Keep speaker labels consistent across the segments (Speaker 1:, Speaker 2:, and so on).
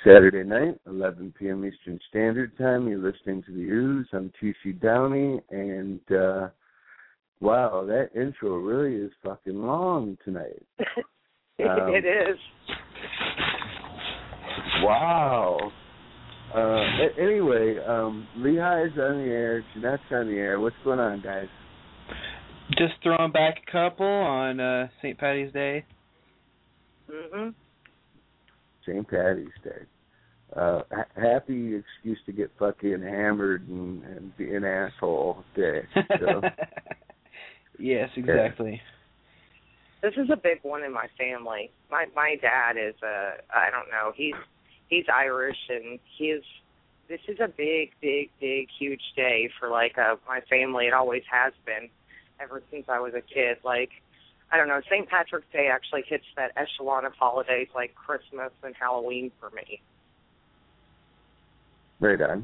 Speaker 1: Saturday night, 11 p.m. Eastern Standard Time. You're listening to The Ooze. I'm T.C. Downey, and wow, that intro really is fucking long tonight.
Speaker 2: It is.
Speaker 1: Wow. Anyway, Lehi's on the air, Jeanette's on the air. What's going on, guys?
Speaker 3: Just throwing back a couple on St. Patty's Day.
Speaker 2: Mm-hmm.
Speaker 1: St. Patty's Day. Happy excuse to get fucking hammered and be an asshole day. So.
Speaker 3: Yes, exactly.
Speaker 2: This is a big one in my family. My dad is I don't know, he's Irish, and this is a big, huge day for my family. It always has been ever since I was a kid. I don't know, St. Patrick's Day actually hits that echelon of holidays like Christmas and Halloween for me.
Speaker 1: Right on.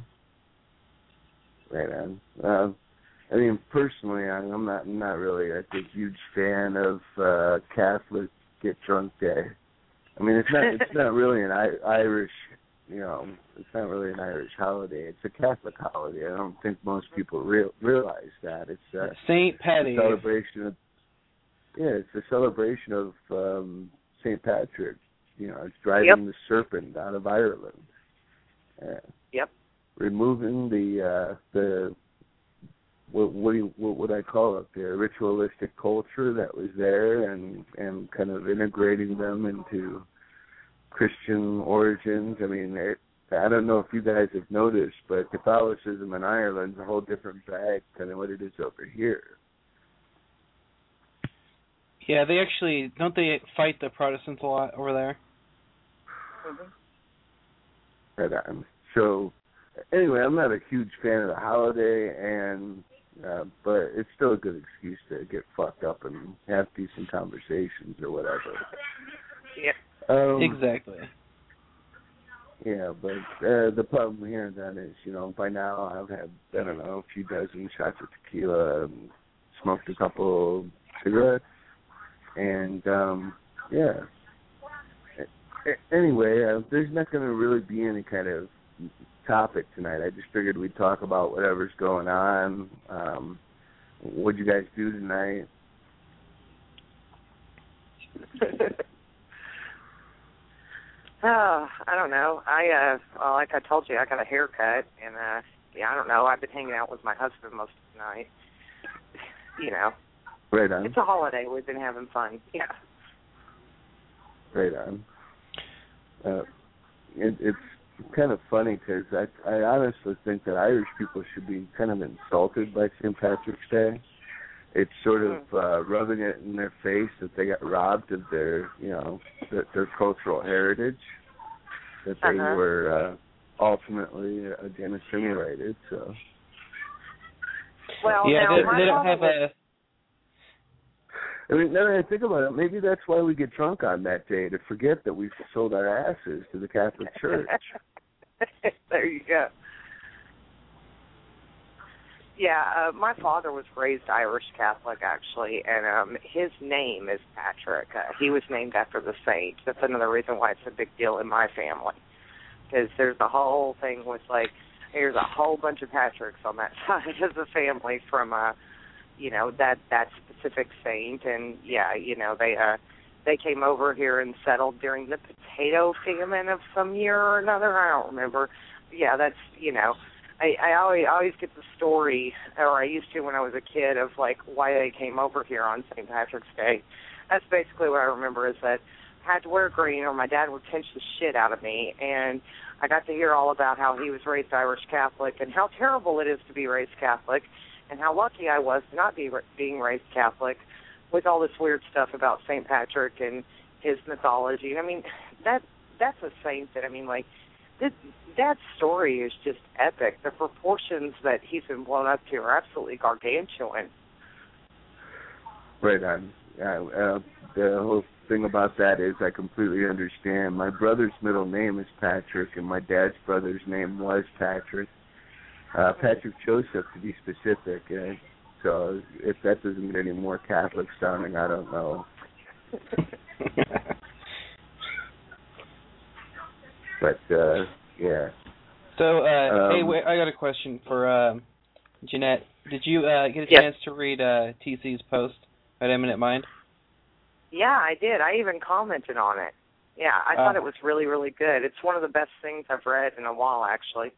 Speaker 1: I mean, personally, I'm not really a huge fan of Catholic Get Drunk Day. I mean, it's not really an Irish, it's not really an Irish holiday. It's a Catholic holiday. I don't think most people realize that. It's
Speaker 3: St. Patty.
Speaker 1: It's a celebration of St. Patrick. It's driving the serpent out of Ireland.
Speaker 2: Yep.
Speaker 1: Removing the what would I call it? The ritualistic culture that was there, and kind of integrating them into Christian origins. I mean, I don't know if you guys have noticed, but Catholicism in Ireland is a whole different bag than what it is over here.
Speaker 3: Yeah, they actually, don't they fight the Protestants a lot over there?
Speaker 2: Mm-hmm.
Speaker 1: Right on. So, anyway, I'm not a huge fan of the holiday, but it's still a good excuse to get fucked up and have decent conversations or whatever.
Speaker 2: Yeah.
Speaker 3: Exactly.
Speaker 1: Yeah, but the problem here then is, by now I've had, I don't know, a few dozen shots of tequila, and smoked a couple cigarettes, and, Anyway, there's not going to really be any kind of topic tonight. I just figured we'd talk about whatever's going on. What'd you guys do tonight?
Speaker 2: I don't know. Like I told you, I got a haircut, and I don't know. I've been hanging out with my husband most of the night.
Speaker 1: Right on.
Speaker 2: It's a holiday. We've been having fun. Yeah.
Speaker 1: Right on. It's kind of funny because I honestly think that Irish people should be kind of insulted by St. Patrick's Day. It's sort of rubbing it in their face that they got robbed of their, their cultural heritage, that they were ultimately again assimilated. So.
Speaker 2: Well,
Speaker 3: yeah,
Speaker 2: now
Speaker 3: they don't have a.
Speaker 1: I mean, now that I think about it, maybe that's why we get drunk on that day, to forget that we've sold our asses to the Catholic Church.
Speaker 2: There you go. Yeah, my father was raised Irish Catholic, actually, and his name is Patrick. He was named after the saint. That's another reason why it's a big deal in my family, because there's the whole thing with, there's a whole bunch of Patricks on that side of the family from, that specific saint, and they came over here and settled during the potato famine of some year or another. I don't remember. Yeah, that's I always get the story, or I used to when I was a kid, of why they came over here on St. Patrick's Day. That's basically what I remember, is that I had to wear green or my dad would pinch the shit out of me, and I got to hear all about how he was raised Irish Catholic and how terrible it is to be raised Catholic, and how lucky I was to not be being raised Catholic, with all this weird stuff about St. Patrick and his mythology. I mean, that's a saint that, that story is just epic. The proportions that he's been blown up to are absolutely gargantuan.
Speaker 1: Right on. The whole thing about that is I completely understand. My brother's middle name is Patrick, and my dad's brother's name was Patrick. Patrick Joseph, to be specific. So if that doesn't get any more Catholic sounding, I don't know. But yeah.
Speaker 3: So hey, wait, I got a question for Jeanette. Did you get a chance to read TC's post at Eminent Mind?
Speaker 2: Yeah, I did. I even commented on it. Yeah, I thought it was really, really good. It's one of the best things I've read in a while, actually.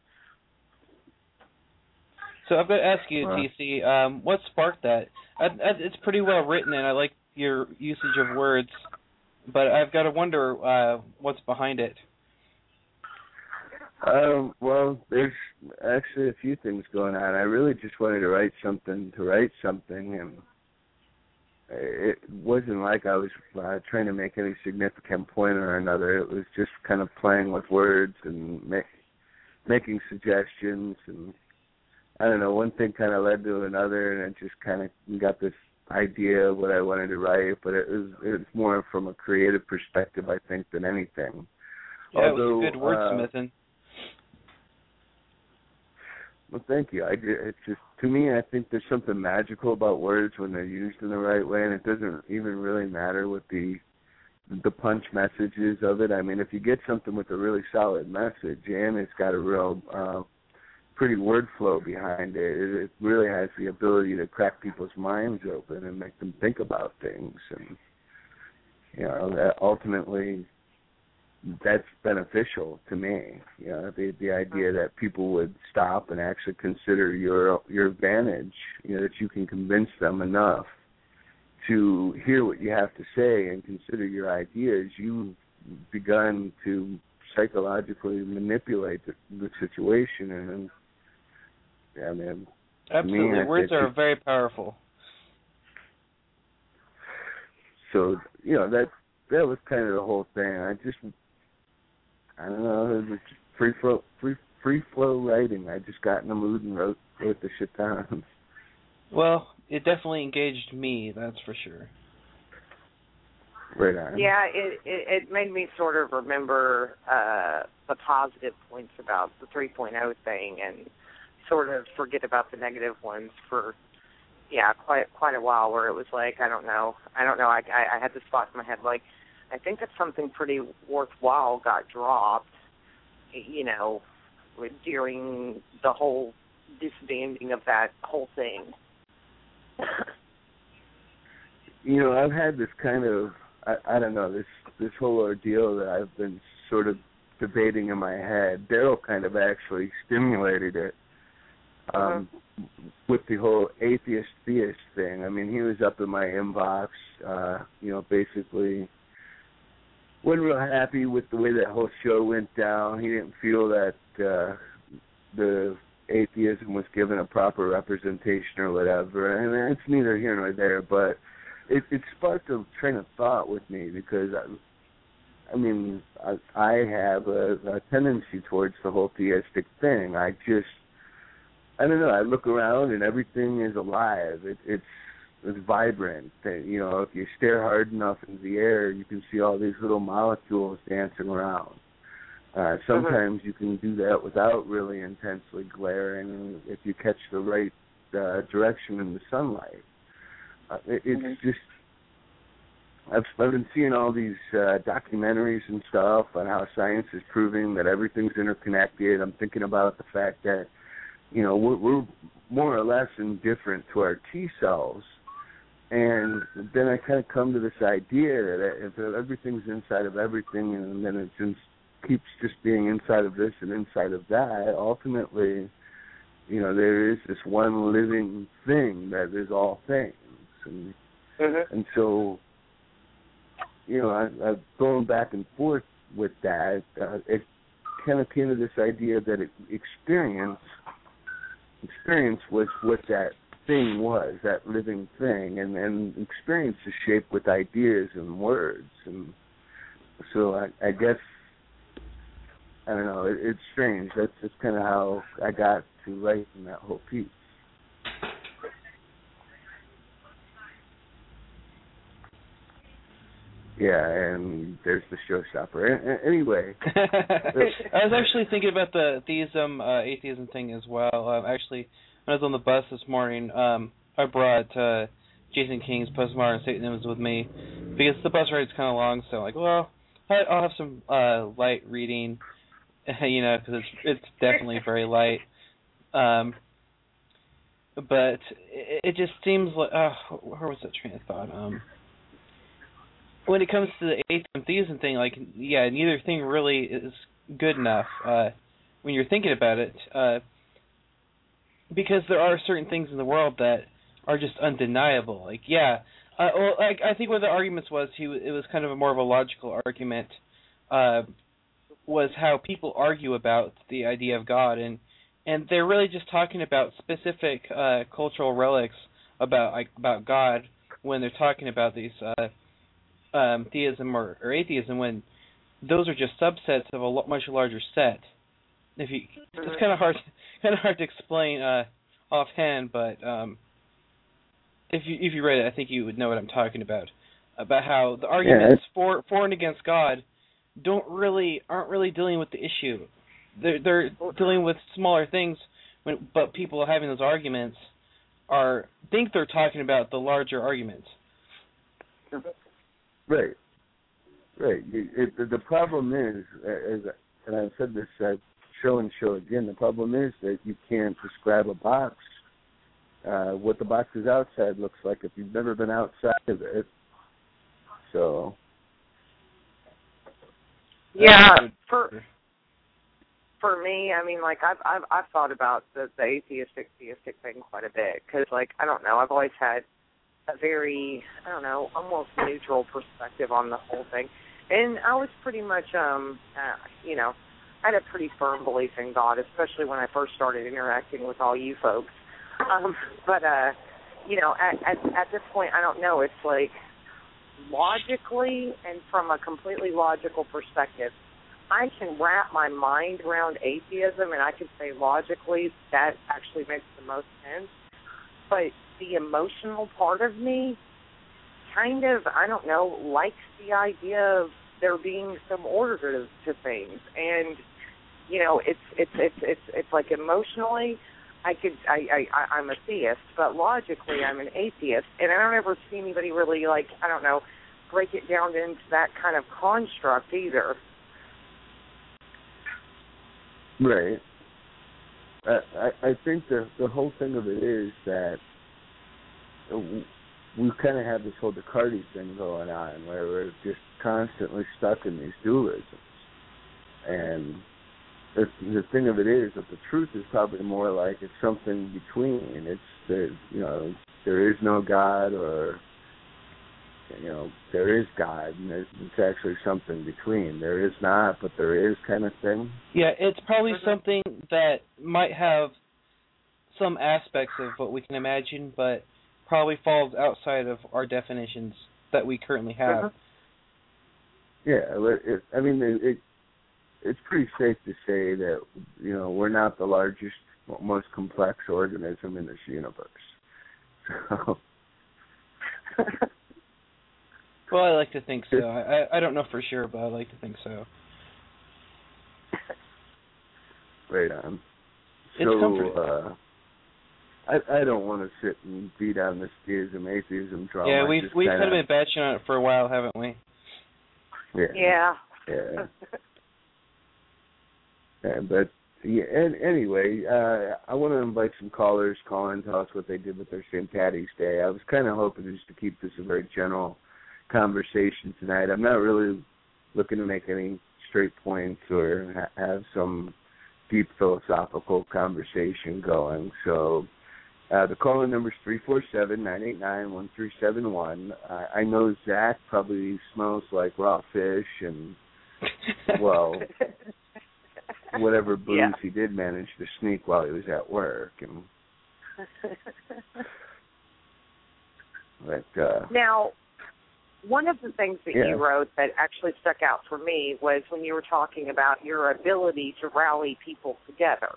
Speaker 3: So I've got to ask you, TC, what sparked that? It's pretty well written, and I like your usage of words, but I've got to wonder what's behind it.
Speaker 1: Well, there's actually a few things going on. I really just wanted to write something, and it wasn't like I was trying to make any significant point or another. It was just kind of playing with words and making suggestions, and I don't know, one thing kind of led to another, and it just kind of got this idea of what I wanted to write, but it was more from a creative perspective, I think, than anything.
Speaker 3: Yeah, although, it was good wordsmithing.
Speaker 1: Well, thank you. It's just, to me, I think there's something magical about words when they're used in the right way, and it doesn't even really matter what the punch messages of it. I mean, if you get something with a really solid message, and it's got a real pretty word flow behind it, it really has the ability to crack people's minds open and make them think about things. And, you know, that ultimately, that's beneficial to me. You know, the idea that people would stop and actually consider your advantage, you know, that you can convince them enough to hear what you have to say and consider your ideas. You've begun to psychologically manipulate the situation, and I mean,
Speaker 3: absolutely, words are very powerful.
Speaker 1: So, you know, that was kind of the whole thing. I don't know, it was just free flow writing. I just got in the mood and wrote the shit down.
Speaker 3: Well, it definitely engaged me, that's for sure.
Speaker 1: Right on.
Speaker 2: Yeah, it made me sort of remember the positive points about the 3.0 thing and sort of forget about the negative ones for, quite a while, where it was like, I don't know. I had this thought in my head, like, I think that something pretty worthwhile got dropped, you know, during the whole disbanding of that whole thing.
Speaker 1: You know, I've had this kind of, I don't know, this whole ordeal that I've been sort of debating in my head. Daryl kind of actually stimulated it with the whole atheist-theist thing. I mean, he was up in my inbox, you know, basically wasn't real happy with the way that whole show went down. He didn't feel that the atheism was given a proper representation or whatever. And it's neither here nor there, but it sparked a train of thought with me, because I mean, I have a tendency towards the whole theistic thing. I don't know, I look around and everything is alive. It's vibrant. You know, if you stare hard enough into the air, you can see all these little molecules dancing around. Sometimes you can do that without really intensely glaring, if you catch the right direction in the sunlight. It's just, I've been seeing all these documentaries and stuff on how science is proving that everything's interconnected. I'm thinking about the fact that, you know, we're more or less indifferent to our T cells. And then I kind of come to this idea that if everything's inside of everything, and then it just keeps just being inside of this and inside of that, ultimately, you know, there is this one living thing that is all things. And so, you know, I'm going back and forth with that. It kind of came to this idea that experience was what that thing was, that living thing, and experience is shaped with ideas and words. And so I guess, I don't know, it's strange. That's just kind of how I got to writing that whole piece. Yeah, and there's the showstopper. Anyway.
Speaker 3: I was actually thinking about the theism, atheism thing as well. Actually, when I was on the bus this morning, I brought Jason King's Postmodern Satanism with me, because the bus ride's kind of long, so I'm like, well, I'll have some light reading because it's definitely very light. But it just seems like where was that train of thought? When it comes to the atheism theism thing, like neither thing really is good enough when you're thinking about it, because there are certain things in the world that are just undeniable. Like I think one of the arguments was it was kind of a more of a logical argument, was how people argue about the idea of God, and they're really just talking about specific cultural relics about God when they're talking about these theism or atheism, when those are just subsets of a much larger set. It's kind of hard to explain offhand, but if you read it, I think you would know what I'm talking about how the arguments for and against God aren't really dealing with the issue. They're dealing with smaller things, but people having those arguments think they're talking about the larger arguments.
Speaker 1: Right. The problem is, and I've said this show and show again, the problem is that you can't describe a box, what the box's outside looks like if you've never been outside of it. So.
Speaker 2: Yeah, for me, I mean, like I've thought about the theistic thing quite a bit, because, like, I don't know, I've always had a very, I don't know, almost neutral perspective on the whole thing, and I was pretty much, I had a pretty firm belief in God, especially when I first started interacting with all you folks. But at this point, I don't know. It's like, logically and from a completely logical perspective, I can wrap my mind around atheism, and I can say logically that actually makes the most sense. But the emotional part of me kind of, I don't know, likes the idea of there being some order to things. And, it's like emotionally, I'm a theist, but logically I'm an atheist. And I don't ever see anybody really, like, I don't know, break it down into that kind of construct either.
Speaker 1: Right. I think the whole thing of it is that we kind of have this whole Descartes thing going on, where we're just constantly stuck in these dualisms. And the thing of it is that the truth is probably more like it's something between. It's that, there is no God, or there is God, and it's actually something between. There is not, but there is, kind of thing.
Speaker 3: Yeah, it's probably something that might have some aspects of what we can imagine, but probably falls outside of our definitions that we currently have.
Speaker 1: Yeah, it's pretty safe to say that, we're not the largest, most complex organism in this universe. So.
Speaker 3: Well, I like to think so. I don't know for sure, but I like to think so.
Speaker 1: Right on.
Speaker 3: It's comforting.
Speaker 1: I don't want to sit and beat on this theism, atheism drama.
Speaker 3: Yeah, we've kind of been batching on it for a while, haven't we?
Speaker 1: Yeah. But anyway, I want to invite some callers, call in, tell us what they did with their St. Patty's Day. I was kind of hoping just to keep this a very general conversation tonight. I'm not really looking to make any straight points or have some deep philosophical conversation going. So the call-in number is 347-989-1371. I know Zach probably smells like raw fish and, well, whatever booze he did manage to sneak while he was at work. And
Speaker 2: now, one of the things that you wrote that actually stuck out for me was when you were talking about your ability to rally people together.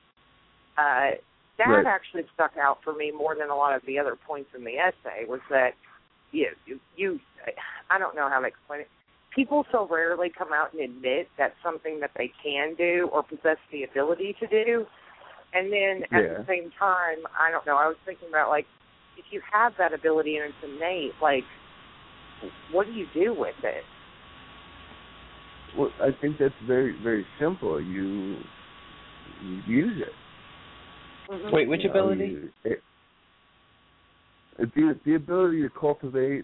Speaker 2: That actually stuck out for me more than a lot of the other points in the essay, was that you I don't know how to explain it. People so rarely come out and admit that's something that they can do or possess the ability to do. And then at the same time, I don't know, I was thinking about, like, if you have that ability and it's innate, like, what do you do with it?
Speaker 1: Well, I think that's very, very simple. You use it.
Speaker 2: Mm-hmm.
Speaker 3: Wait, which ability?
Speaker 1: The ability to cultivate,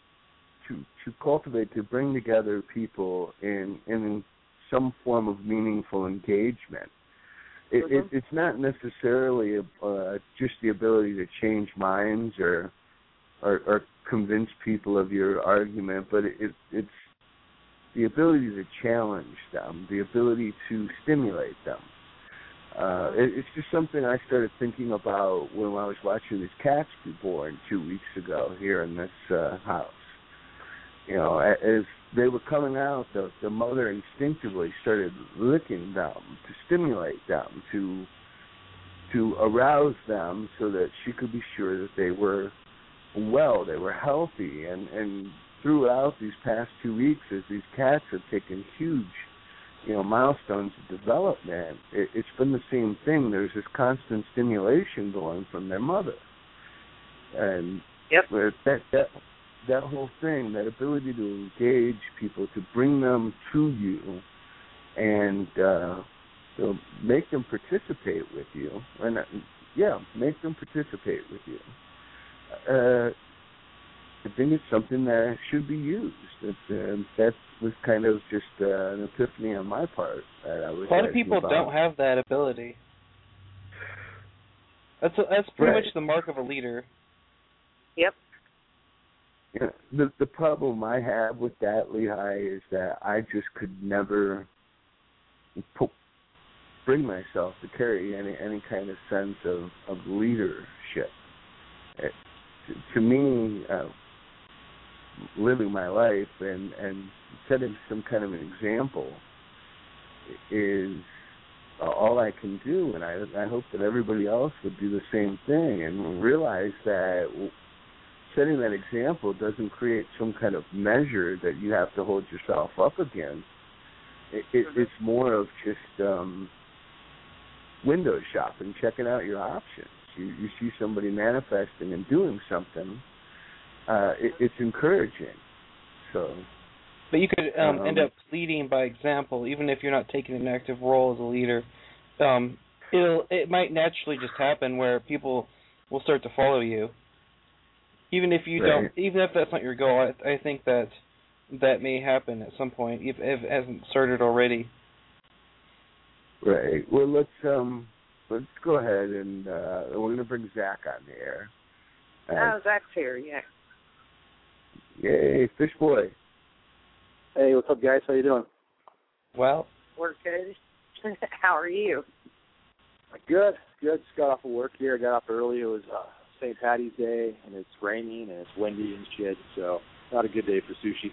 Speaker 1: to bring together people in some form of meaningful engagement. It's not necessarily just the ability to change minds or convince people of your argument, but it's the ability to challenge them, the ability to stimulate them. It's just something I started thinking about when I was watching these cats be born 2 weeks ago here in this house. You know, as they were coming out, the mother instinctively started licking them to stimulate them, to arouse them so that she could be sure that they were well, they were healthy. And throughout these past 2 weeks, as these cats have taken huge, milestones of development, it's been the same thing. There's this constant stimulation going from their mother. And
Speaker 2: yep.
Speaker 1: That whole thing, that ability to engage people, to bring them to you, and make them participate with you, and make them participate with you. I think it's something that should be used. That was kind of just an epiphany on my part. That I was
Speaker 3: a lot of people don't have that ability. That's pretty much the mark of a leader.
Speaker 2: Yep.
Speaker 1: Yeah, the problem I have with that, Lehigh, is that I just could never bring myself to carry any kind of sense of leadership. To me, living my life and setting some kind of an example is all I can do, and I hope that everybody else would do the same thing and realize that setting that example doesn't create some kind of measure that you have to hold yourself up against. It's more of just window shopping, checking out your options. You see somebody manifesting and doing something, it's encouraging. So,
Speaker 3: but you could end up leading by example, even if you're not taking an active role as a leader. It might naturally just happen where people will start to follow you. Even if you don't, even if that's not your goal, I think that may happen at some point, if it hasn't started already.
Speaker 1: Right. Well, let's go ahead and we're going to bring Zach on the air.
Speaker 2: Zach's here. Yeah.
Speaker 1: Yay, Fish Boy.
Speaker 4: Hey, what's up, guys? How you doing?
Speaker 3: Well,
Speaker 2: we're good. How are you?
Speaker 4: Good. Just got off of work here. I got up early. It was St. Patty's Day, and it's raining, and it's windy and shit, so not a good day for sushi.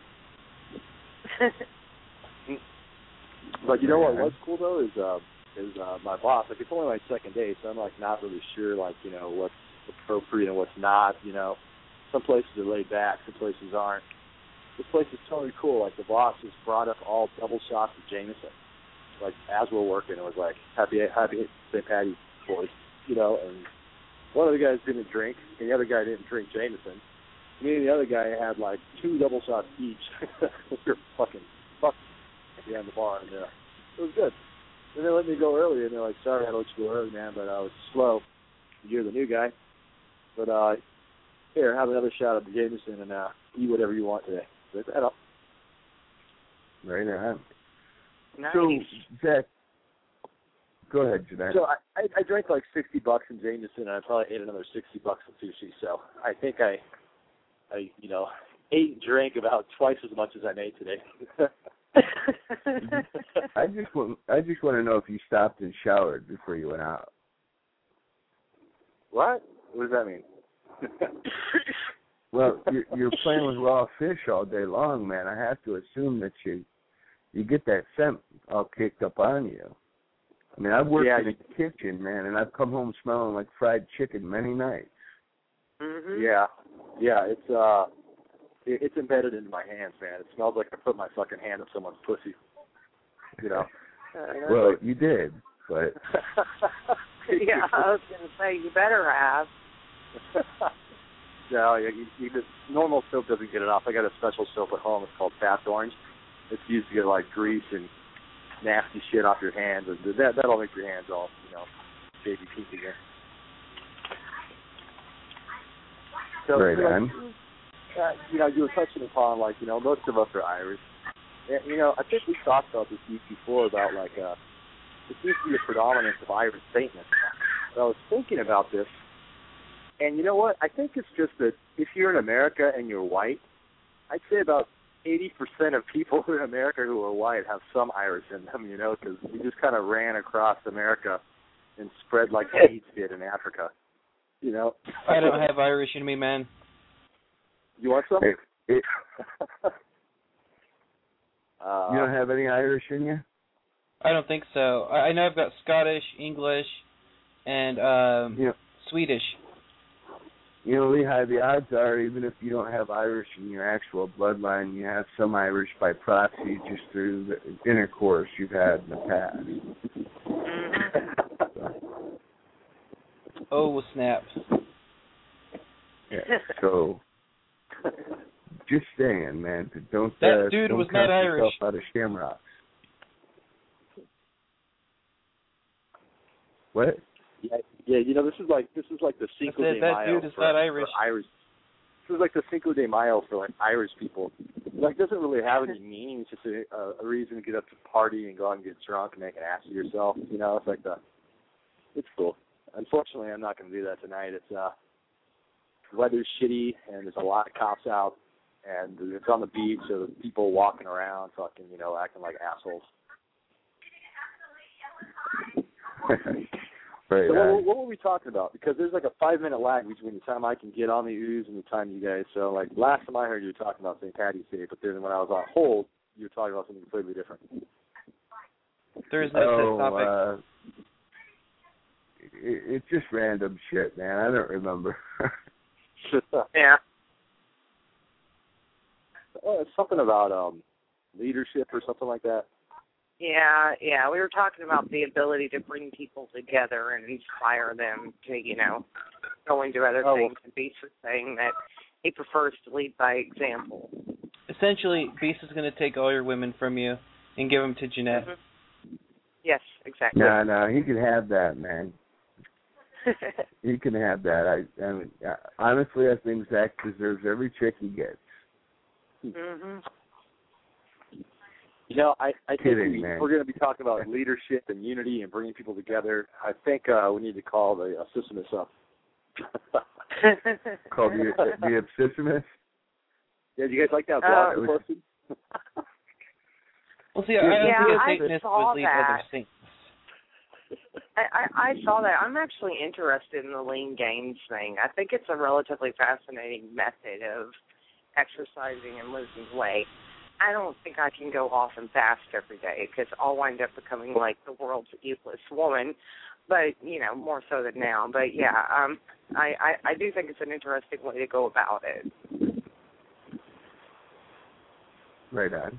Speaker 4: But you know what was cool, though, is my boss. Like, it's only my second day, so I'm, like, not really sure, like, what's appropriate and what's not, Some places are laid back, some places aren't. This place is totally cool. Like, the boss just brought up all double shots of Jameson. Like, as we're working, it was like, happy St. Patty's, boys, and one of the guys didn't drink, and the other guy didn't drink Jameson. Me and the other guy had, like, 2 double shots each. We were fucking behind the bar, and it was good. And they let me go early, and they're like, sorry, I let you go early, man, but I was slow. You're the new guy. But, here, have another shot of the Jameson and eat whatever you want today. Lift that up.
Speaker 1: Right on.
Speaker 2: Nice.
Speaker 1: So, Zach, go ahead, Jeanette.
Speaker 4: So I drank like $60 in Jameson, and I probably ate another $60 in sushi. So I think I ate and drank about twice as much as I made today.
Speaker 1: I just want to know if you stopped and showered before you went out.
Speaker 4: What? What does that mean?
Speaker 1: Well, you're playing with raw fish all day long, man. I have to assume that you get that scent all kicked up on you. I mean, I've worked in the kitchen, man, and I've come home smelling like fried chicken many nights.
Speaker 2: Mm-hmm.
Speaker 4: Yeah, it's embedded into my hands, man. It smells like I put my fucking hand up someone's pussy.
Speaker 1: Well, you did, but
Speaker 2: yeah, I was gonna say you better have.
Speaker 4: No, normal soap doesn't get enough. I got a special soap at home. It's called Fast Orange. It's used to get like grease and nasty shit off your hands, and that'll make your hands all, baby pink again. So,
Speaker 1: right on.
Speaker 4: You were touching upon, most of us are Irish. And, I think we talked about this before about, there seems to be a predominance of Irish Satanists. But I was thinking about this, and you know what? I think it's just that if you're in America and you're white, I'd say about 80% of people in America who are white have some Irish in them, because we just kind of ran across America and spread like AIDS did in Africa,
Speaker 3: I don't have Irish in me, man.
Speaker 4: You want some?
Speaker 1: You don't have any Irish in you?
Speaker 3: I don't think so. I know I've got Scottish, English, and Swedish.
Speaker 1: Lehigh, the odds are, even if you don't have Irish in your actual bloodline, you have some Irish by proxy just through the intercourse you've had in the past.
Speaker 3: Oh, snap.
Speaker 1: Yeah, so just saying, man, don't
Speaker 3: that dude
Speaker 1: don't
Speaker 3: was
Speaker 1: count
Speaker 3: not Irish.
Speaker 1: yourself out of shamrocks. What?
Speaker 4: Yeah, this is like the Cinco de Mayo.
Speaker 3: That dude is not Irish.
Speaker 4: For Irish. This is like the Cinco de Mayo for Irish people. It doesn't really have any meaning. It's just a reason to get up to party and go out and get drunk and make an ass of yourself. It's it's cool. Unfortunately, I'm not going to do that tonight. It's the weather's shitty and there's a lot of cops out and it's on the beach, so there's people walking around, fucking, acting like assholes.
Speaker 1: Right,
Speaker 4: so what were we talking about? Because there's like a 5-minute lag between the time I can get on the ooze and the time you guys. So last time I heard you were talking about St. Patty's Day, but then when I was on hold, you were talking about something completely different.
Speaker 3: There is no such topic.
Speaker 1: It's just random shit, man. I don't remember.
Speaker 2: Yeah.
Speaker 4: It's something about leadership or something like that.
Speaker 2: Yeah. We were talking about the ability to bring people together and inspire them to, go into other things. And Beast was saying that he prefers to lead by example.
Speaker 3: Essentially, Beast is going to take all your women from you and give them to Jeanette.
Speaker 2: Mm-hmm. Yes, exactly.
Speaker 1: No, he can have that, man. He can have that. I mean, honestly, I think Zach deserves every chick he gets.
Speaker 2: Mm-hmm.
Speaker 4: I think we're going to be talking about leadership and unity and bringing people together. I think we need to call the Absissimist up.
Speaker 1: Called the Absissimist?
Speaker 4: Yeah, do you guys like that blog I posted?
Speaker 3: Well, see, I
Speaker 2: saw
Speaker 3: lead
Speaker 2: that.
Speaker 3: other saints.
Speaker 2: I saw that. I'm actually interested in the lean gains thing. I think it's a relatively fascinating method of exercising and losing weight. I don't think I can go off and fast every day because I'll wind up becoming like the world's useless woman, but, more so than now. But, yeah, I do think it's an interesting way to go about it. Right
Speaker 1: on.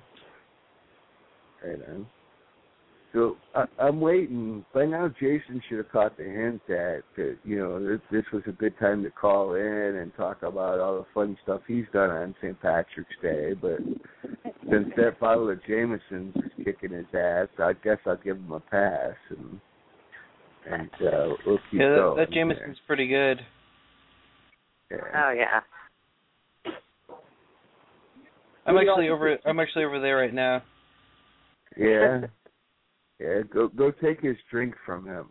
Speaker 1: So I'm waiting. By now, Jason should have caught the hint that this was a good time to call in and talk about all the fun stuff he's done on St. Patrick's Day. But since that bottle of Jameson's is kicking his ass, I guess I'll give him a pass and we'll keep going.
Speaker 3: That Jameson's pretty good.
Speaker 1: Yeah.
Speaker 2: Oh yeah.
Speaker 3: I'm actually over there right now.
Speaker 1: Yeah. Yeah, go take his drink from him.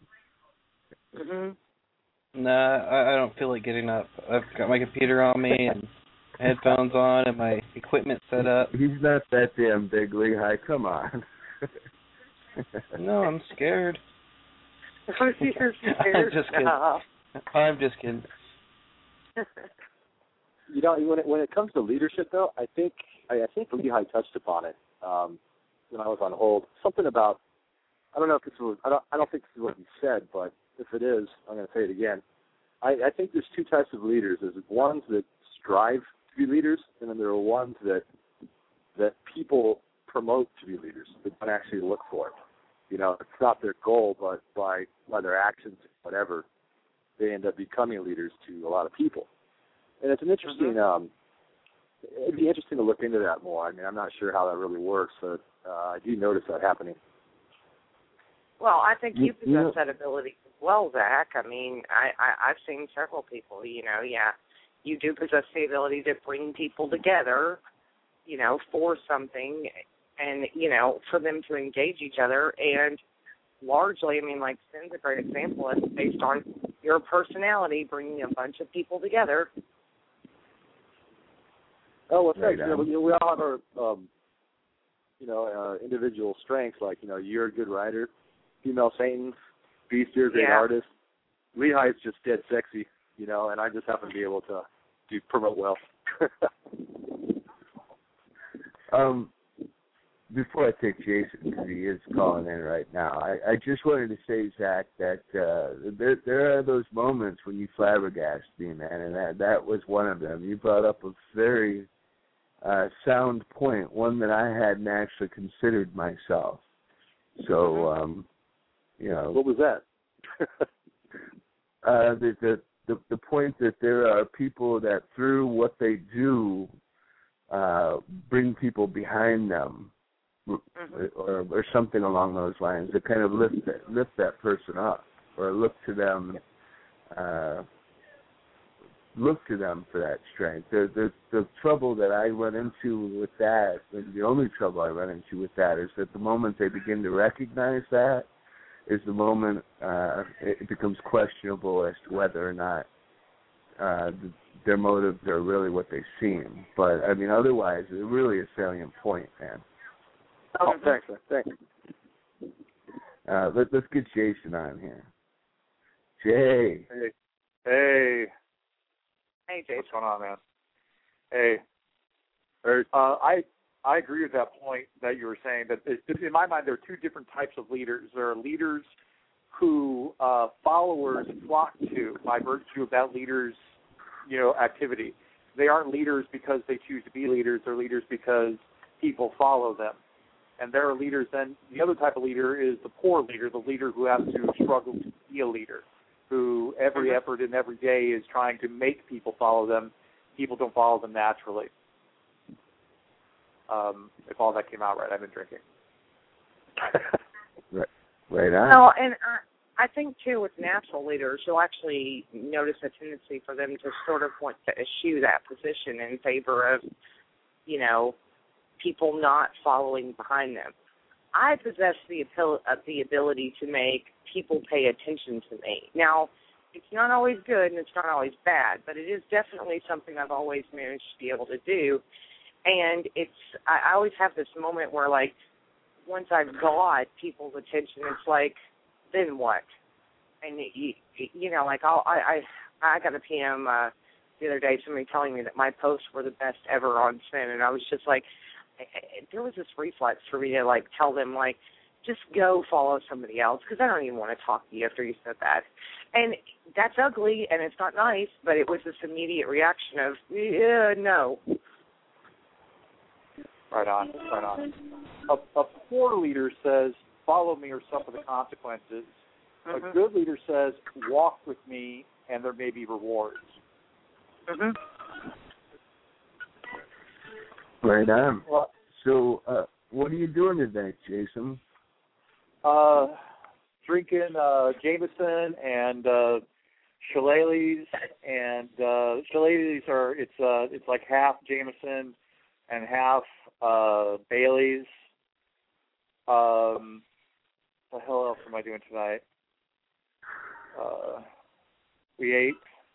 Speaker 2: Mm-hmm.
Speaker 3: Nah, I don't feel like getting up. I've got my computer on me and headphones on and my equipment set up.
Speaker 1: He's not that damn big, Lehigh. Come on.
Speaker 3: No, I'm scared.
Speaker 2: You're scared.
Speaker 3: I'm just kidding.
Speaker 4: When it comes to leadership, though, I think Lehigh touched upon it when I was on hold. Something about, I don't know if this was, I don't think this is what he said, but if it is, I'm going to say it again. I think there's two types of leaders. There's ones that strive to be leaders, and then there are ones that people promote to be leaders, that don't actually look for it. It's not their goal, but by their actions, whatever, they end up becoming leaders to a lot of people. And it's an interesting it'd be interesting to look into that more. I mean, I'm not sure how that really works, but I do notice that happening.
Speaker 2: Well, I think you possess that ability as well, Zach. I mean, I've seen several people, you do possess the ability to bring people together, for something and, for them to engage each other. And largely, I mean, like Sin's a great example. It's based on your personality bringing a bunch of people together.
Speaker 4: Oh, well, thanks. We all have our, individual strengths. Like, you're a good writer. Female Satan's, Beast, you're a great artist. Lehi's just dead sexy, and I just happen to be able to promote well.
Speaker 1: Before I take Jason, because he is calling in right now, I just wanted to say, Zach, that there are those moments when you flabbergast me, man, and that was one of them. You brought up a very sound point, one that I hadn't actually considered myself. So,
Speaker 4: What was that?
Speaker 1: The point that there are people that through what they do bring people behind them, or something along those lines, that kind of lift that person up, or look to them for that strength. The trouble that I run into with that, and the only trouble I run into with that, is that the moment they begin to recognize that is the moment it becomes questionable as to whether or not their motives are really what they seem. But, I mean, otherwise, it's really a salient point, man.
Speaker 4: Oh, thanks, man. Thanks.
Speaker 1: Let's get Jason on here. Jay.
Speaker 4: Hey.
Speaker 2: Hey, Jason.
Speaker 4: What's going on, man? Hey. I agree with that point that you were saying, that in my mind there are two different types of leaders. There are leaders who followers flock to by virtue of that leader's, activity. They aren't leaders because they choose to be leaders. They're leaders because people follow them. And there are leaders then, the other type of leader is the poor leader, the leader who has to struggle to be a leader, who every effort and every day is trying to make people follow them. People don't follow them naturally. If all that came out right, I've been drinking.
Speaker 1: Right on.
Speaker 2: Well, and I think, too, with natural leaders, you'll actually notice a tendency for them to sort of want to eschew that position in favor of, people not following behind them. I possess the ability to make people pay attention to me. Now, it's not always good and it's not always bad, but it is definitely something I've always managed to be able to do. And I always have this moment where, like, once I've got people's attention, it's like, then what? And, like, I got a PM the other day, somebody telling me that my posts were the best ever on Sin, and I was just like, there was this reflex for me to, like, tell them, like, just go follow somebody else, because I don't even want to talk to you after you said that. And that's ugly, and it's not nice, but it was this immediate reaction of, no.
Speaker 4: Right on. A poor leader says, follow me or suffer the consequences.
Speaker 2: Mm-hmm.
Speaker 4: A good leader says, walk with me and there may be rewards.
Speaker 2: Mm-hmm.
Speaker 1: Right on. So, what are you doing today, Jason?
Speaker 4: Drinking Jameson and Shillelaghs, and Shillelaghs are it's like half Jameson and half Bailey's. What the hell else am I doing tonight? We ate.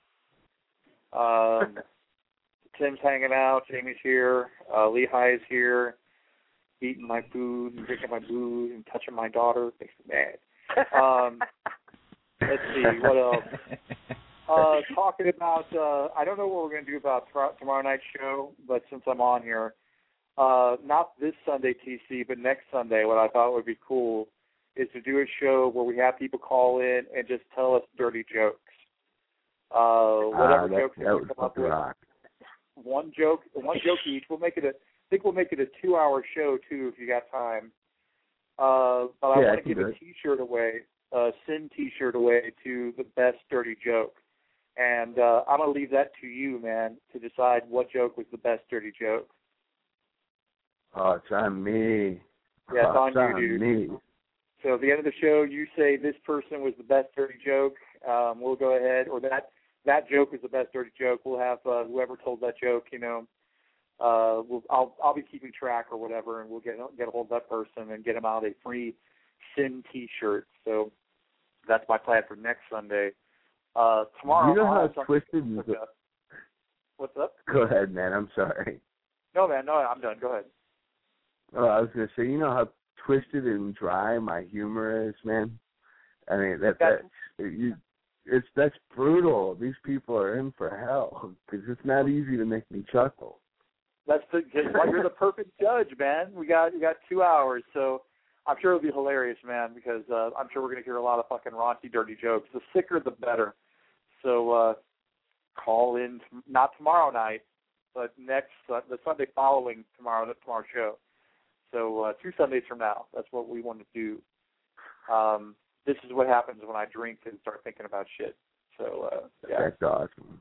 Speaker 4: Tim's hanging out. Jamie's here. Lehi's here. Eating my food and drinking my booze and touching my daughter. Makes me mad. Let's see, what else? Talking about, I don't know what we're going to do about tomorrow night's show, but since I'm on here, not this Sunday, TC, but next Sunday, what I thought would be cool is to do a show where we have people call in and just tell us dirty jokes. Whatever jokes they come up with. One joke each. We'll make it I think we'll make it a 2-hour show too if you got time. But I want to give a T-shirt away, a Sin T-shirt away to the best dirty joke.
Speaker 5: And I'm going to leave that to you, man, to decide what joke was the best dirty joke.
Speaker 1: Oh, it's on me.
Speaker 5: Yeah, it's on you, dude.
Speaker 1: Me.
Speaker 5: So at the end of the show, you say this person was the best dirty joke. We'll go ahead, or that joke is the best dirty joke. We'll have whoever told that joke, I'll be keeping track or whatever, and we'll get a hold of that person and get them out a free Sin T-shirt. So that's my plan for next Sunday. Tomorrow.
Speaker 1: You know how twisted.
Speaker 5: What's up?
Speaker 1: Go ahead, man. I'm sorry.
Speaker 5: No, man. No, I'm done. Go ahead.
Speaker 1: Oh, I was gonna say, you know how twisted and dry my humor is, man. I mean, that's brutal. These people are in for hell because it's not easy to make me chuckle.
Speaker 5: You're the perfect judge, man. We got 2 hours, so I'm sure it'll be hilarious, man. Because I'm sure we're gonna hear a lot of fucking raunchy, dirty jokes. The sicker, the better. So call in, not tomorrow night, but the Sunday following tomorrow's show. So 2 Sundays from now, that's what we want to do. This is what happens when I drink and start thinking about shit. So yeah,
Speaker 1: that's awesome.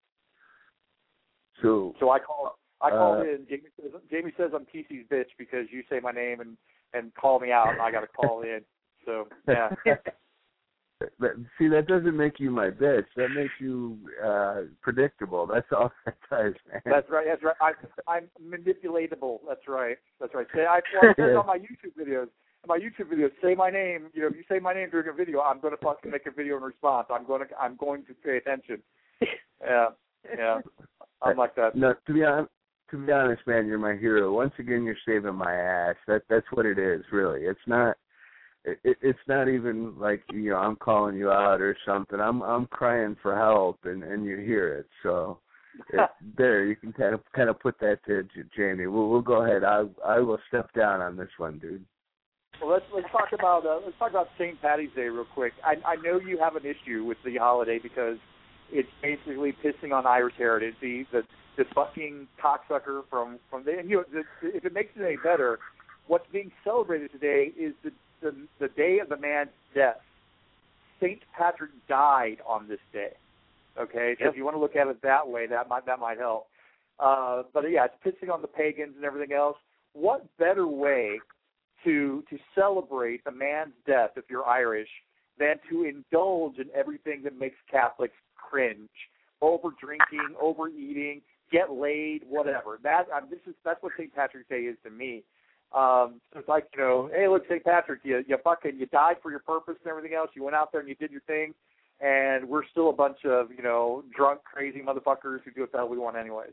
Speaker 1: So
Speaker 5: I call in. Jamie says I'm PC's bitch because you say my name and call me out, and I got to call in. So yeah.
Speaker 1: See, that doesn't make you my bitch. That makes you predictable. That's all that does, man.
Speaker 5: That's right. I'm manipulatable. That's right. I said on my YouTube videos. Say my name. If you say my name during a video, I'm going to fucking make a video in response. I'm going to pay attention. Yeah. I'm like that.
Speaker 1: No, to be honest, man, you're my hero. Once again, you're saving my ass. That's what it is, really. It's not. It's not even like I'm calling you out or something. I'm crying for help, and you hear it. So there, you can kind of put that to Jamie. We'll go ahead. I will step down on this one, dude.
Speaker 5: Well, let's talk about St. Paddy's Day real quick. I know you have an issue with the holiday because it's basically pissing on Irish heritage. The fucking cocksucker from the if it makes it any better, what's being celebrated today is the day of the man's death. St. Patrick died on this day. Okay, so if you want to look at it that way, that might help. But yeah, it's pissing on the pagans and everything else. What better way to celebrate a man's death if you're Irish than to indulge in everything that makes Catholics cringe? Over drinking, overeating, get laid, whatever. That's what St. Patrick's Day is to me. So it's like, hey, look, St. Patrick, you died for your purpose and everything else. You went out there and you did your thing, and we're still a bunch of, drunk, crazy motherfuckers who do what the hell we want anyways.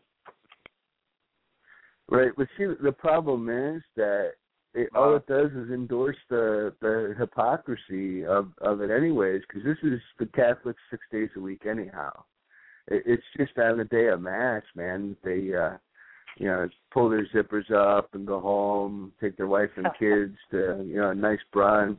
Speaker 1: Right, but see, the problem is that all it does is endorse the hypocrisy of it anyways, because this is the Catholics 6 days a week anyhow. It's just on the day of Mass, man. They, pull their zippers up and go home, take their wife and kids to, a nice brunch.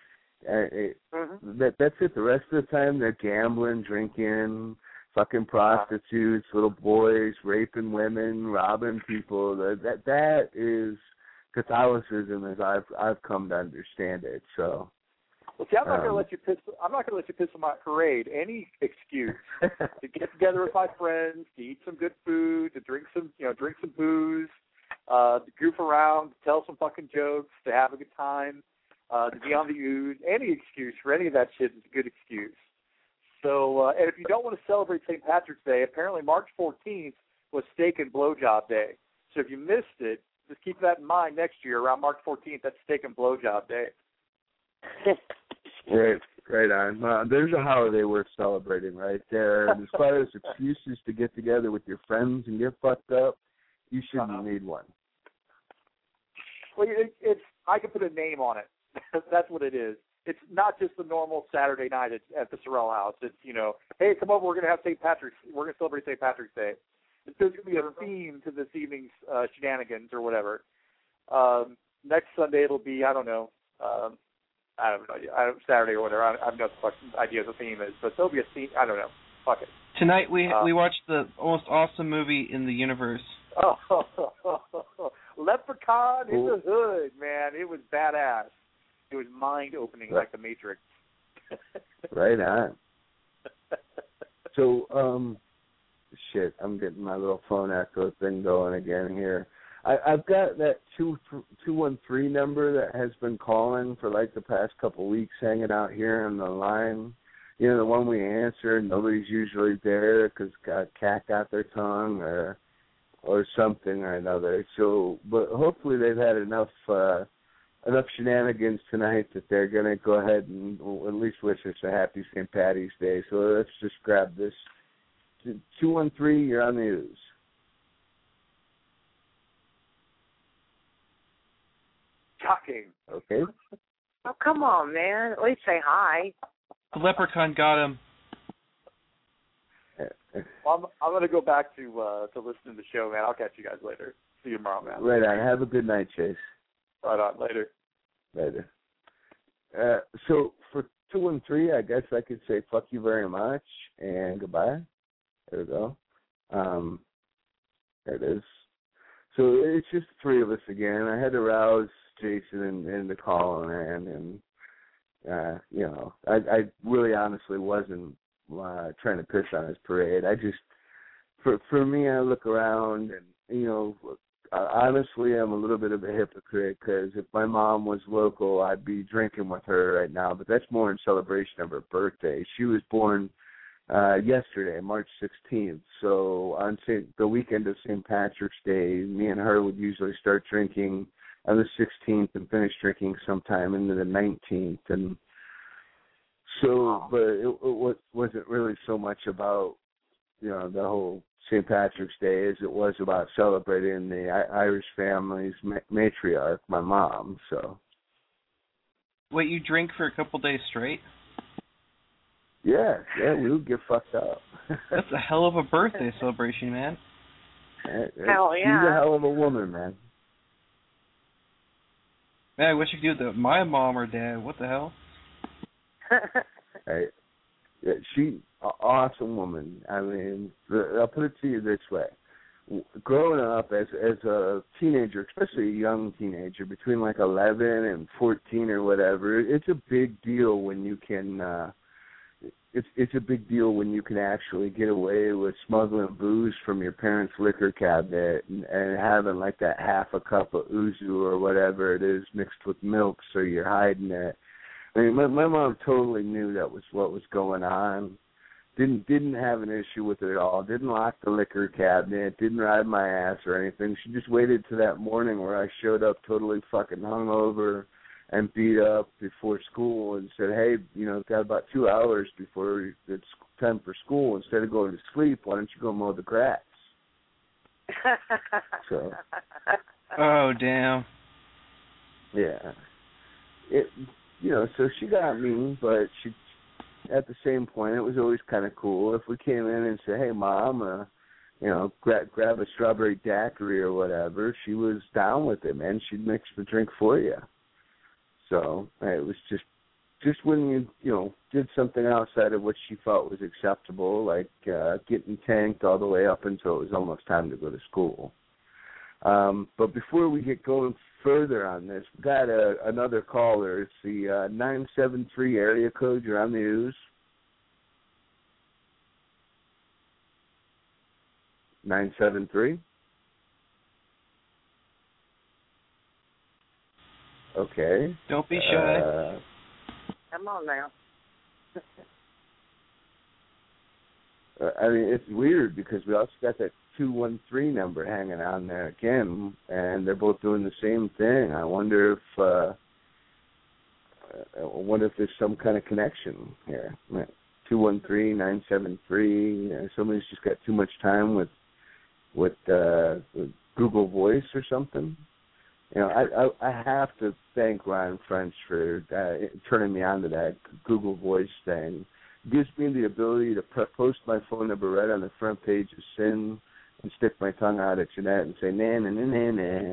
Speaker 1: That's it. The rest of the time, they're gambling, drinking, fucking prostitutes, little boys, raping women, robbing people. That is Catholicism as I've come to understand it. So,
Speaker 5: well, see, I'm not going to let you piss on my parade. Any excuse to get together with my friends, to eat some good food, to drink some booze, to goof around, to tell some fucking jokes, to have a good time, to be on the ooze. Any excuse for any of that shit is a good excuse. So, and if you don't want to celebrate St. Patrick's Day, apparently March 14th was Steak and Blowjob Day. So if you missed it, just keep that in mind next year. Around March 14th, that's Steak and Blowjob Day.
Speaker 1: Right on. There's a holiday worth celebrating right there. And as far as excuses to get together with your friends and get fucked up, you shouldn't need one.
Speaker 5: Well, I can put a name on it. That's what it is. It's not just the normal Saturday night at the Sorrell house. It's, hey, come over, we're going to have St. Patrick's. We're going to celebrate St. Patrick's Day. There's going to be a theme to this evening's shenanigans or whatever. Next Sunday it'll be, I don't know, Saturday or whatever. I have no fucking idea what the theme is, but there'll be a theme. I don't know. Fuck it.
Speaker 3: Tonight we watched the most awesome movie in the universe.
Speaker 5: Leprechaun in the Hood, man. It was badass. It was mind-opening like The Matrix.
Speaker 1: Right on. So, shit, I'm getting my little phone echo thing going again here. I've got that 213 number that has been calling for like the past couple weeks, hanging out here on the line. You know, the one we answer, nobody's usually there because a cat got their tongue or something or another. So, but hopefully they've had enough shenanigans tonight that they're going to go ahead and at least wish us a happy St. Patty's Day. So let's just grab this. 213, you're on the news.
Speaker 5: Shocking.
Speaker 1: Okay.
Speaker 2: Oh, come on, man. At least say hi.
Speaker 3: The leprechaun got him.
Speaker 5: Well, I'm going to go back to listen to the show, man. I'll catch you guys later. See you tomorrow, man.
Speaker 1: Right on. Have a good night, Chase.
Speaker 5: Right on. Later.
Speaker 1: Later. So for 213, I guess I could say fuck you very much and goodbye. There we go. There it is. So it's just the three of us again. I had to rouse Jason into calling in, and you know, I really honestly wasn't trying to piss on his parade. I just, for me, I look around and, you know, honestly, I'm a little bit of a hypocrite because if my mom was local, I'd be drinking with her right now, but that's more in celebration of her birthday. She was born yesterday, March 16th, so on the weekend of St. Patrick's Day, me and her would usually start drinking on the 16th and finish drinking sometime into the 19th, and so, but it wasn't really so much about, you know, the whole St. Patrick's Day as it was about celebrating the Irish family's matriarch, my mom, so.
Speaker 3: Wait, you drink for a couple days straight?
Speaker 1: Yeah, we would get fucked up.
Speaker 3: That's a hell of a birthday celebration, man.
Speaker 2: Hell yeah.
Speaker 1: She's a hell of a woman, man.
Speaker 3: Man, I wish I could do that with my mom or dad. What the hell?
Speaker 1: Hey, yeah, she awesome woman. I mean, I'll put it to you this way: growing up as a teenager, especially a young teenager, between like 11 and 14 or whatever, it's a big deal when you can. It's a big deal when you can actually get away with smuggling booze from your parents' liquor cabinet and having like that half a cup of ouzo or whatever it is mixed with milk, so you're hiding it. I mean, my mom totally knew that was what was going on. Didn't have an issue with it at all. Didn't lock the liquor cabinet. Didn't ride my ass or anything. She just waited to that morning where I showed up totally fucking hungover and beat up before school and said, hey, you know, got about 2 hours before it's time for school. Instead of going to sleep, why don't you go mow the grass? So.
Speaker 3: Oh, damn.
Speaker 1: Yeah. You know, so she got me, but she, at the same point, it was always kind of cool if we came in and said, hey, Mom, you know, grab a strawberry daiquiri or whatever. She was down with it, man. She'd mix the drink for you. So it was just when you know, did something outside of what she felt was acceptable, like getting tanked all the way up until it was almost time to go to school. But before we get going further on this, we got another caller. It's the 973 area code. You're on the news. 973. Okay.
Speaker 3: Don't be shy.
Speaker 2: Come on now.
Speaker 1: I mean, it's weird because we also got that 213 number hanging on there again, and they're both doing the same thing. I wonder if there's some kind of connection here. 213, 973. You know, somebody's just got too much time with Google Voice or something. You know, I have to thank Ryan French for turning me on to that Google Voice thing. It gives me the ability to post my phone number right on the front page of Sin and stick my tongue out at Jeanette and say, nah, nah, nah, nah, nah.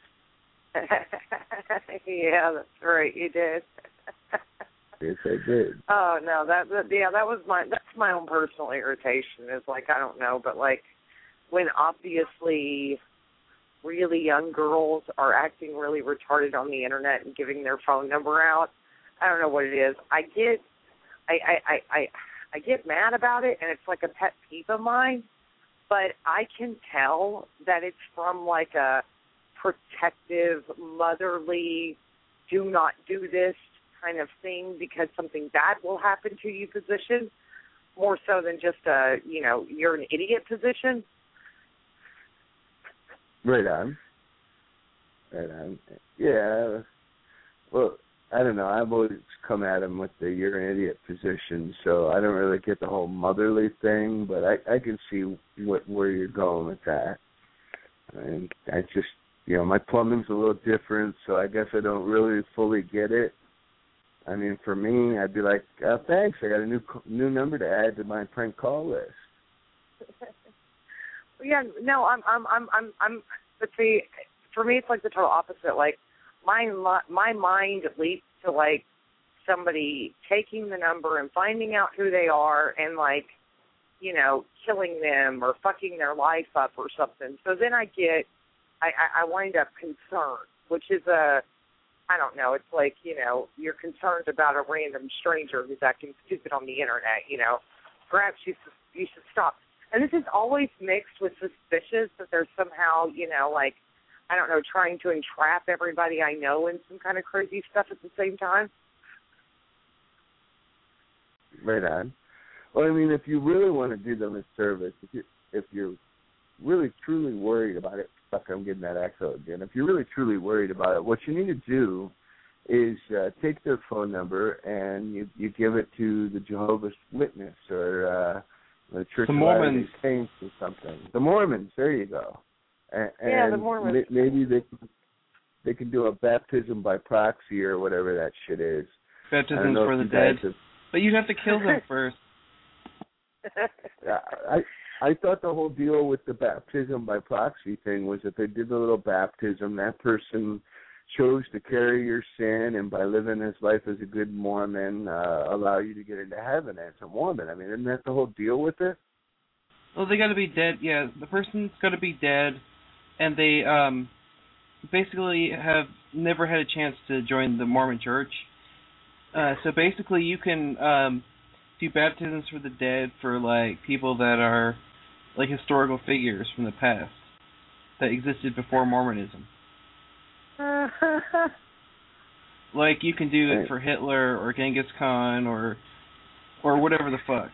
Speaker 2: Yeah, that's right, you did.
Speaker 1: Yes, I did.
Speaker 2: Oh, no, that's my own personal irritation. Is like, I don't know, but like when obviously really young girls are acting really retarded on the internet and giving their phone number out. I don't know what it is. I get mad about it, and it's like a pet peeve of mine, but I can tell that it's from like a protective, motherly, do not do this kind of thing because something bad will happen to you position, more so than just a, you're an idiot position.
Speaker 1: Right on. Yeah. Well, I don't know. I've always come at him with the you're an idiot position, so I don't really get the whole motherly thing, but I can see where you're going with that. And I just, my plumbing's a little different, so I guess I don't really fully get it. I mean, for me, I'd be like, thanks, I got a new number to add to my prank call list.
Speaker 2: Yeah, no, I'm. But see, for me, it's like the total opposite. Like, my mind leaps to like somebody taking the number and finding out who they are and like, killing them or fucking their life up or something. So then I wind up concerned, which is I don't know. It's like, you're concerned about a random stranger who's acting stupid on the internet. Perhaps you should stop. And this is always mixed with suspicious that they're somehow, like, I don't know, trying to entrap everybody I know in some kind of crazy stuff at the same time.
Speaker 1: Right on. Well, I mean, if you really want to do them a service, if you're really truly worried about it, fuck, I'm getting that echo again. If you're really truly worried about it, what you need to do is take their phone number and you give it to the Jehovah's Witness or the Church of Latter-day Saints or something. The Mormons, there you go. And
Speaker 2: the Mormons.
Speaker 1: Maybe they can do a baptism by proxy or whatever that shit is.
Speaker 3: Baptisms for the dead. But you'd have to kill them first.
Speaker 1: I thought the whole deal with the baptism by proxy thing was that they did the little baptism, that person chose to carry your sin, and by living his life as a good Mormon, allow you to get into heaven as a Mormon. I mean, isn't that the whole deal with it?
Speaker 3: Well, they got to be dead. Yeah, the person's got to be dead, and they basically have never had a chance to join the Mormon Church. So basically, you can do baptisms for the dead for like people that are like historical figures from the past that existed before Mormonism. Like you can do it for Hitler or Genghis Khan or whatever the fuck.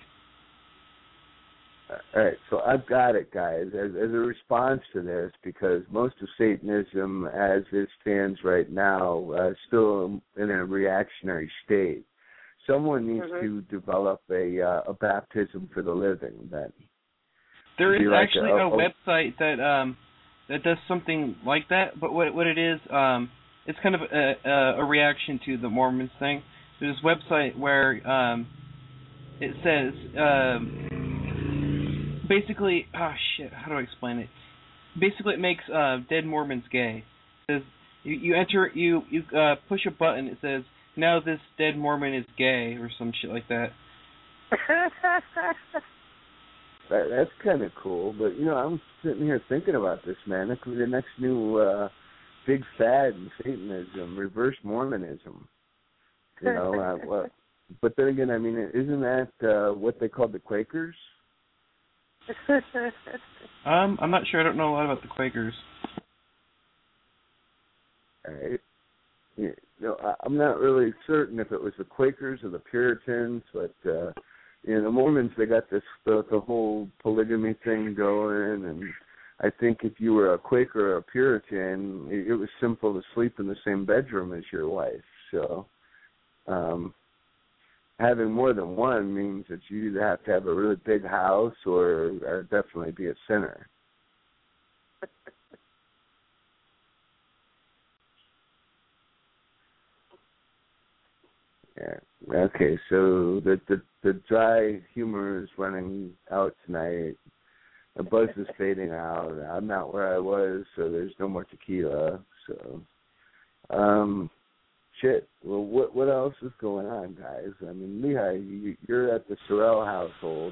Speaker 1: All right, so I've got it, guys, as a response to this, because most of Satanism, as it stands right now, is still in a reactionary state. Someone needs to develop a baptism for the living, then.
Speaker 3: There is actually a website that does something like that, but what it is, it's kind of a reaction to the Mormons thing. There's this website where it says... basically, how do I explain it? Basically, it makes dead Mormons gay. It says you push a button. It says now this dead Mormon is gay or some shit like that.
Speaker 1: That's kind of cool, but I'm sitting here thinking about this, man. That could be the next new big fad in Satanism, reverse Mormonism. But then again, I mean, isn't that what they called the Quakers?
Speaker 3: I'm not sure. I don't know a lot about the Quakers.
Speaker 1: All right. I'm not really certain if it was the Quakers or the Puritans, but the Mormons, they got the whole polygamy thing going, and I think if you were a Quaker or a Puritan, it was simple to sleep in the same bedroom as your wife. So having more than one means that you either have to have a really big house or definitely be a sinner. Yeah. Okay. So the dry humor is running out tonight. The buzz is fading out. I'm not where I was, so there's no more tequila. So, shit. Well, what else is going on, guys? I mean, Lehigh, you're at the Sorrell household.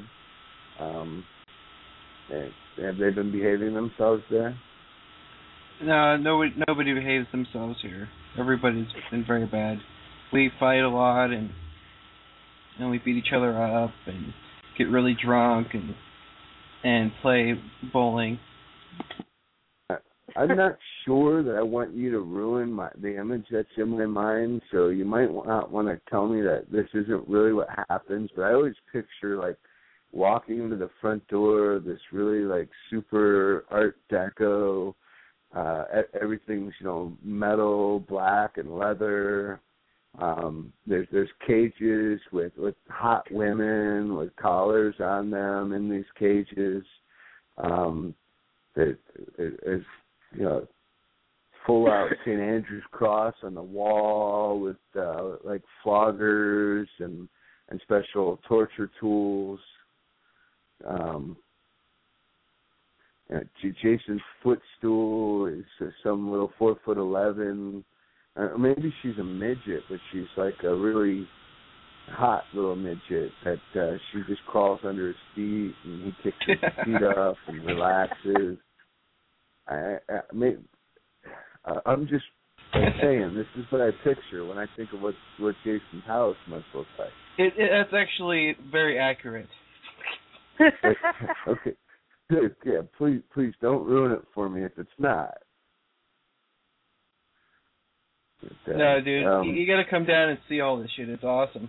Speaker 1: Have they been behaving themselves there?
Speaker 3: No, nobody behaves themselves here. Everybody's been very bad. We fight a lot, and and we beat each other up and get really drunk and play bowling.
Speaker 1: I'm not sure that I want you to ruin the image that's in my mind, so you might not want to tell me that this isn't really what happens, but I always picture, like, walking into the front door of this really, like, super Art Deco, everything's, metal, black, and leather. There's cages with hot women with collars on them in these cages. There's full out St. Andrew's cross on the wall with like floggers and special torture tools. Jason's footstool is some little 4'11", or maybe she's a midget, but she's like a really hot little midget that she just crawls under his feet and he kicks his feet up and relaxes. I'm just saying, this is what I picture when I think of what Jason's house must look like.
Speaker 3: That's actually very accurate.
Speaker 1: Okay, good. Yeah, please don't ruin it for me if it's not. But,
Speaker 3: no, dude, you got to come down and see all this shit. It's awesome.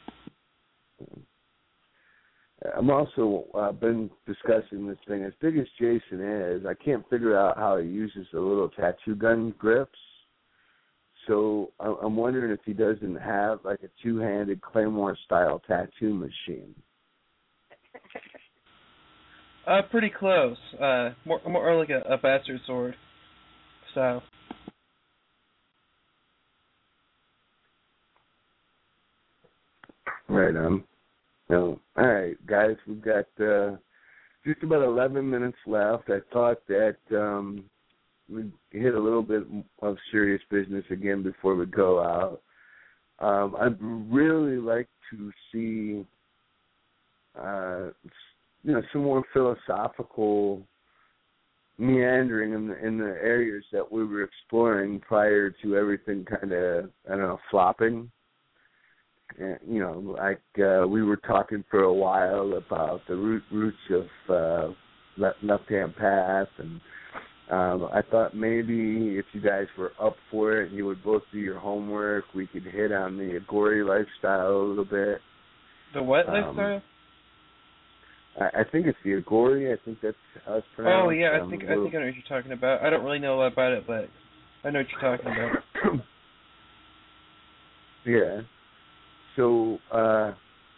Speaker 1: I'm also been discussing this thing. As big as Jason is, I can't figure out how he uses the little tattoo gun grips. So I'm wondering if he doesn't have like a two-handed Claymore-style tattoo machine.
Speaker 3: Pretty close. More like a bastard sword style.
Speaker 1: Right on. So, all right, guys, we've got just about 11 minutes left. I thought that we'd hit a little bit of serious business again before we go out. I'd really like to see, some more philosophical meandering in the areas that we were exploring prior to everything kind of, flopping. We were talking for a while about the roots of left-hand path, and I thought maybe if you guys were up for it and you would both do your homework, we could hit on the Agori lifestyle a little bit.
Speaker 3: The what lifestyle?
Speaker 1: I think it's the Agori. I think that's how it's pronounced.
Speaker 3: Oh yeah, I think I know what you're talking about. I don't really know a lot about it, but I know what you're talking about.
Speaker 1: Yeah. So, I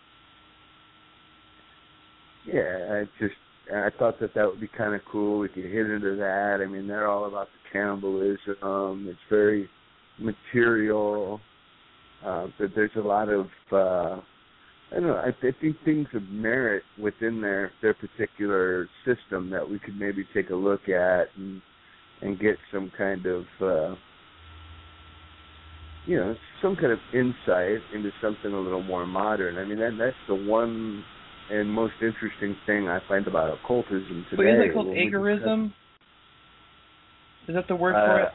Speaker 1: thought that would be kind of cool. We could hit into that. I mean, they're all about the cannibalism. It's very material. That there's a lot of, I think things of merit within their particular system that we could maybe take a look at and get some kind of, some kind of insight into something a little more modern. I mean, that's the one and most interesting thing I find about occultism today.
Speaker 3: But isn't it called agorism? Is that the word for it?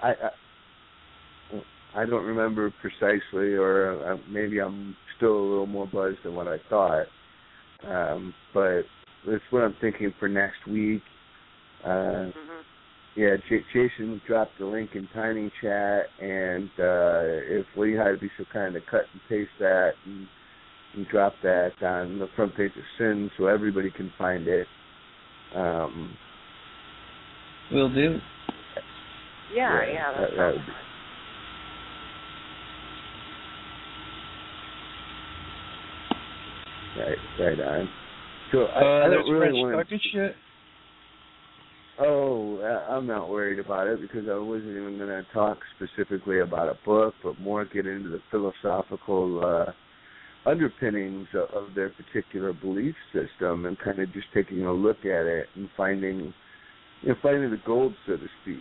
Speaker 1: I don't remember precisely, or maybe I'm still a little more buzzed than what I thought. But that's what I'm thinking for next week. Yeah, Jason dropped the link in Tiny Chat, and if Lehigh would be so kind to cut and paste that and drop that on the front page of Sin so everybody can find it.
Speaker 3: Will do.
Speaker 2: Yeah, that would be.
Speaker 1: Right on. So I don't really want to.
Speaker 3: Shit.
Speaker 1: Oh, I'm not worried about it because I wasn't even going to talk specifically about a book, but more get into the philosophical underpinnings of their particular belief system and kind of just taking a look at it and finding the gold, so to speak.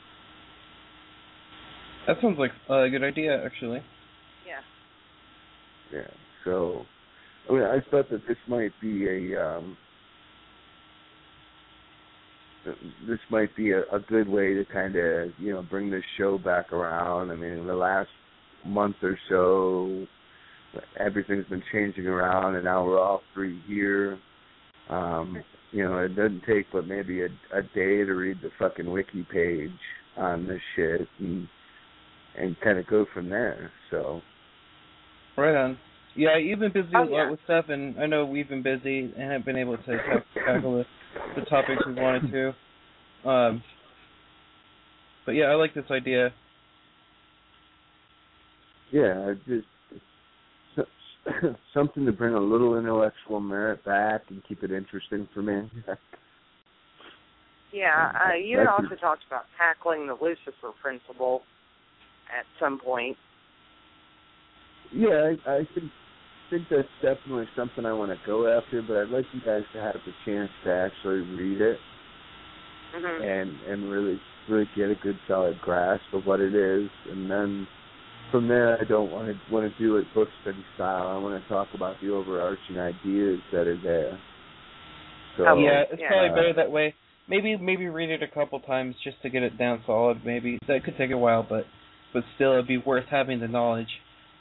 Speaker 3: That sounds like a good idea, actually.
Speaker 2: Yeah.
Speaker 1: Yeah. So, I mean, I thought that this might be a good way to kind of, bring this show back around. I mean, in the last month or so, everything's been changing around, and now we're all free here. You know, it doesn't take but maybe a day to read the fucking wiki page on this shit and kind of go from there. So.
Speaker 3: Right on. Yeah, you've been busy a lot with stuff, and I know we've been busy and haven't been able to tackle the topics we wanted to. But yeah, I like this idea.
Speaker 1: Yeah, just something to bring a little intellectual merit back and keep it interesting for me.
Speaker 2: Yeah, you had also talked about tackling the Lucifer principle at some point.
Speaker 1: Yeah, I think that's definitely something I want to go after, but I'd like you guys to have the chance to actually read it and really get a good solid grasp of what it is, and then from there I don't want to do it book study style. I want to talk about the overarching ideas that are there. So,
Speaker 3: yeah, it's probably better that way. Maybe read it a couple times just to get it down solid. Maybe that could take a while, but still it'd be worth having the knowledge.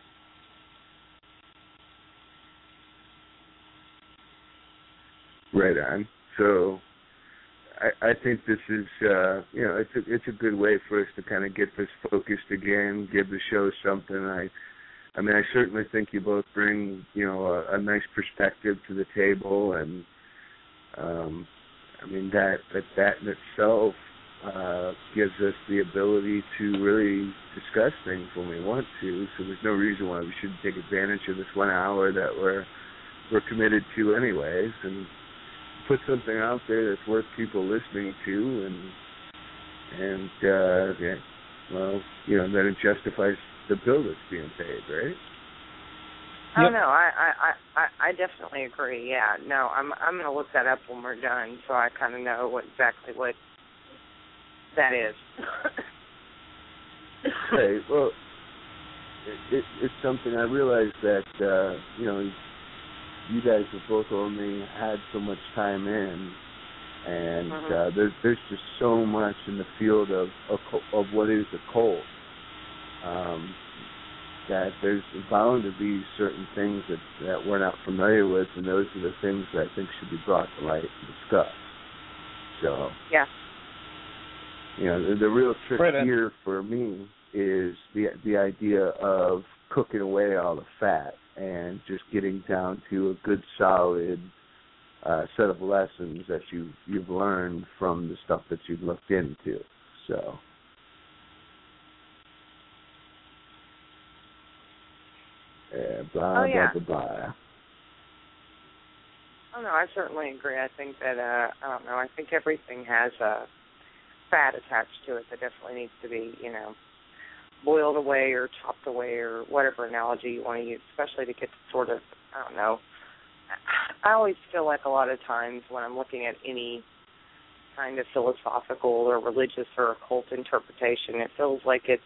Speaker 1: Right on. So I think this is it's a good way for us to kind of get this focused again, give the show something. I mean I certainly think you both bring a nice perspective to the table, and I mean that in itself gives us the ability to really discuss things when we want to. So there's no reason why we shouldn't take advantage of this 1 hour that we're committed to anyways, and put something out there that's worth people listening to, and then it justifies the bill that's being paid, right?
Speaker 2: Oh no, I definitely agree. Yeah, no, I'm gonna look that up when we're done, so I kind of know exactly what that is.
Speaker 1: Right. Well, it's something I realize that you guys have both only had so much time in, and there's just so much in the field of what is a cult, that there's bound to be certain things that we're not familiar with, and those are the things that I think should be brought to light and discussed. So,
Speaker 2: yeah.
Speaker 1: The real trick here for me is the idea of cooking away all the fat and just getting down to a good solid set of lessons that you've learned from the stuff that you've looked into. So. Blah, blah, blah, blah.
Speaker 2: Oh, no, I certainly agree. I think that, I don't know, I think everything has fat attached to it that definitely needs to be, boiled away or chopped away or whatever analogy you want to use, especially to get to sort of, I don't know. I always feel like a lot of times when I'm looking at any kind of philosophical or religious or occult interpretation, it feels like it's,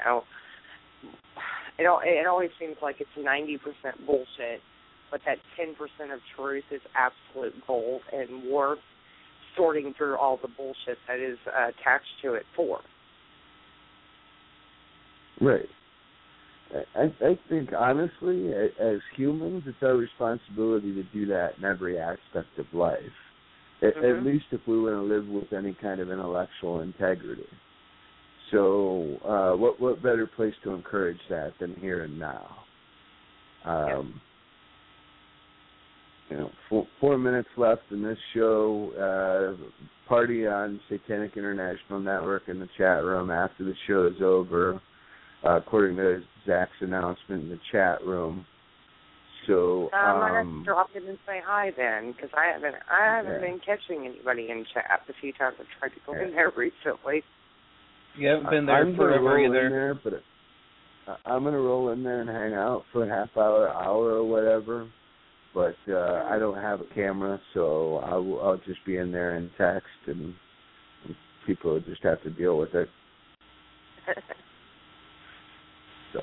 Speaker 2: it always seems like it's 90% bullshit, but that 10% of truth is absolute gold and worth sorting through all the bullshit that is attached to it for.
Speaker 1: Right. I think, honestly, as humans, it's our responsibility to do that in every aspect of life, at least if we want to live with any kind of intellectual integrity. So what better place to encourage that than here and now? 4 minutes left in this show. Party on Satanic International Network in the chat room after the show is over, according to Zach's announcement in the chat room. So
Speaker 2: I have to drop in and say hi then, because I haven't been catching anybody in chat. The few times I've tried to go in there recently.
Speaker 3: You haven't been there forever either.
Speaker 1: But I'm going to roll in there and hang out for a half hour or whatever. But I don't have a camera, so I'll just be in there and text, and people will just have to deal with it. So,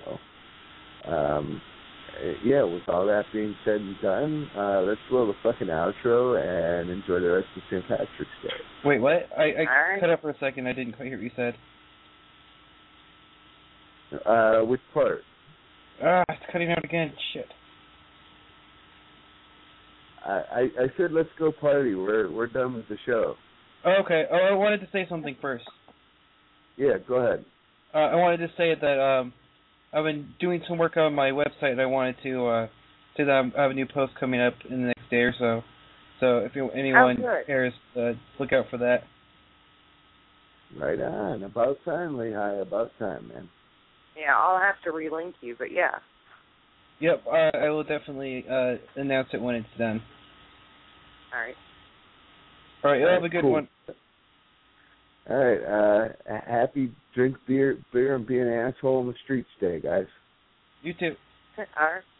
Speaker 1: with all that being said and done, let's roll the fucking outro and enjoy the rest of St. Patrick's Day.
Speaker 3: Wait, what? I cut up for a second. I didn't quite hear what you said.
Speaker 1: Which part?
Speaker 3: It's cutting out again. Shit.
Speaker 1: I said let's go party. We're done with the show.
Speaker 3: Oh, okay. Oh, I wanted to say something first.
Speaker 1: Yeah, go ahead.
Speaker 3: I wanted to say that I've been doing some work on my website, and I wanted to say that I have a new post coming up in the next day or so. So if anyone cares, look out for that.
Speaker 1: Right on. About time, Lehigh. About time, man.
Speaker 2: Yeah, I'll have to relink you, but yeah.
Speaker 3: Yep, I will definitely announce it when it's done.
Speaker 2: All right.
Speaker 3: All right, you'll have a good one.
Speaker 1: All right, happy drink beer and be an asshole in the streets day, guys.
Speaker 3: You too.
Speaker 2: All right.